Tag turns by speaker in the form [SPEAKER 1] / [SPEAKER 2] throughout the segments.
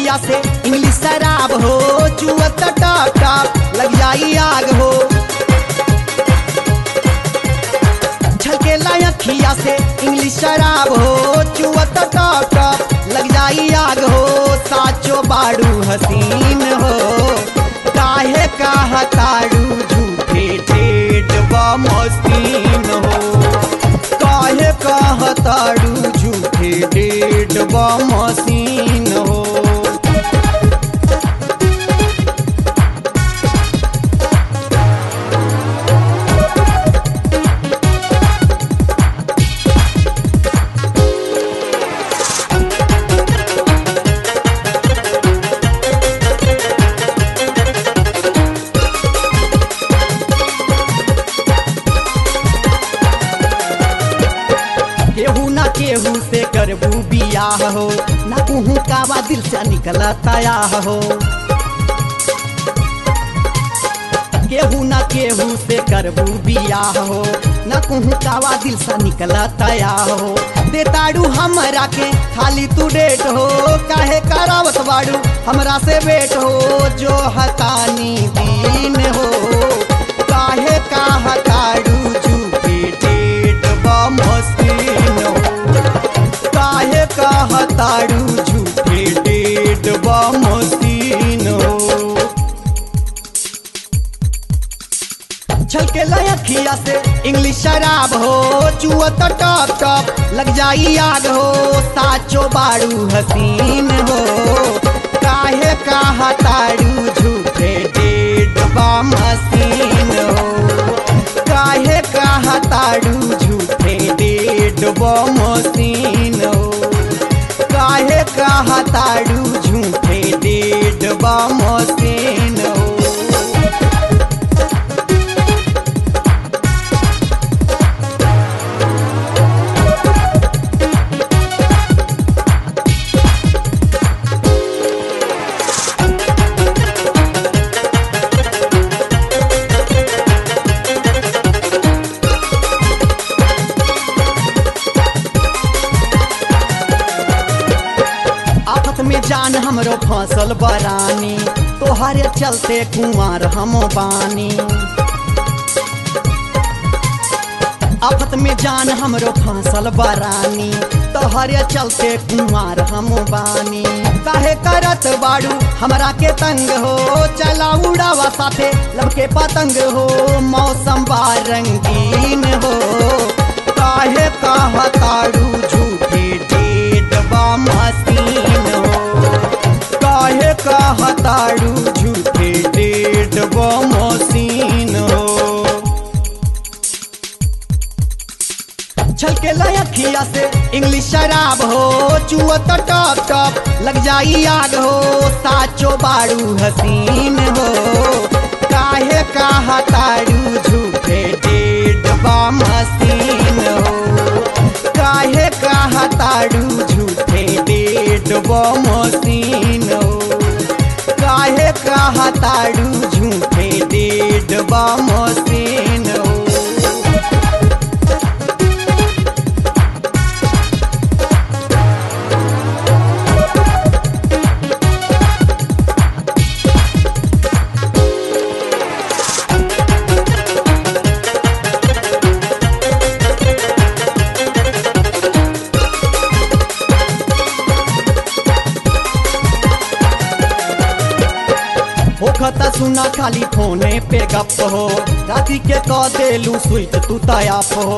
[SPEAKER 1] अखिया से इंग्लिश शराब हो, चुअत टप टप लग जाई आग हो। छलकेला अखिया से इंग्लिश शराब हो, चुअत टप टप लग जाई आग हो। साचो बाड़ू हसीन हो, काहे कहताड़ू झूठे ठेठ बमसीन हो। काहे कहताड़ू झूठे ठेठ बमसीन हो। केहू ना केहू से करबू बियाह हो, ना कहूँ कावा दिल से निकलता हो। केहू ना केहू से करबू बियाह हो, ना कहूँ कावा दिल से निकलता हो। देताड़ू हमरा के खाली तू डेट हो, काहे करावत बाड़ू हमरा से बेट हो। जो हतानी दीन हो, काहे कहताड़ू झूठे ठेठ बमसीन हो। काहे कहताड़ू झूठे ठेठ बमसीन हो। छलकेला अखिया से इंग्लिश शराब हो, चुअत टप टप लग जाई आग हो। साचो बाड़ू हसीन हो, काहे कहताड़ू झूठे ठेठ बमसीन हो। काहे कहताड़ू झूठे ठेठ बमसीन हो। काहे कहताड़ू झूठे ठेठ बमसीन हो। आफत में जान हमरो फसल बरानी, तोहरे चलते कुंवर हम बानी। आफत में जान हमरो फसल बरानी, तोहरे चलते कुंवर हम बानी। काहे करत बाड़ू हमरा के तंग हो, चला उड़ावा साथे लब के पतंग हो। मौसम बा रंगीन हो, काहे कहताड़ू झूठे ठेठ बमसीन हो। काहे कहताड़ू झूठे ठेठ बमसीन हो। छलकेला अखिया से इंग्लिश शराब हो, चुअत टप टप लग जाई आग हो। साचो बाड़ू हसीन हो, काहे कहताड़ू झूठे ठेठ बमसीन हो। काहे कहताड़ू झूठे ठेठ बमसीन हो। काहे कहताड़ू झूठे ठेठ बमसीन हो। होखता सुना खाली फोने पे गप हो, राती के कह देलू स्वीट तू तयाप हो।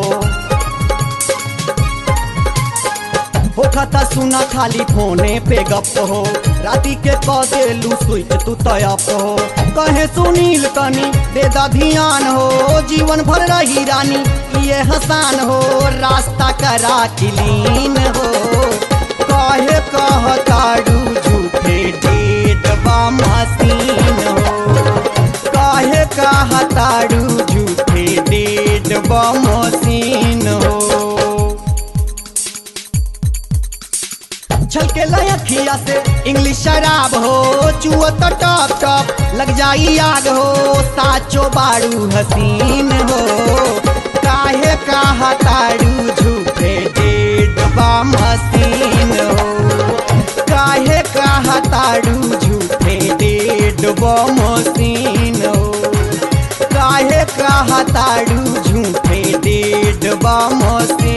[SPEAKER 1] होखता सुना खाली फोने पे गप हो, राती के कह देलू स्वीट तू तयाप हो। कहे सुनील तनी दे दा ध्यान हो, जीवन भर रही रानी ये हसान हो। रास्ता करा क्लीन हो, काहे कहताड़ू झूठे ठेठ बमसीन हो। काहे कहताड़ू झूठे ठेठ बमसीन हो। छलकेला अखिया से इंग्लिश शराब हो, चुअत टप टप लग जाई आग हो। साचो बाड़ू हसीन हो, काहे कहताड़ू झूठे ठेठ बमसीन हो। काहे कहता कहताड़ू झूठे डेड मशीन हो काहे कहताड़ू झूठे डेड मशीन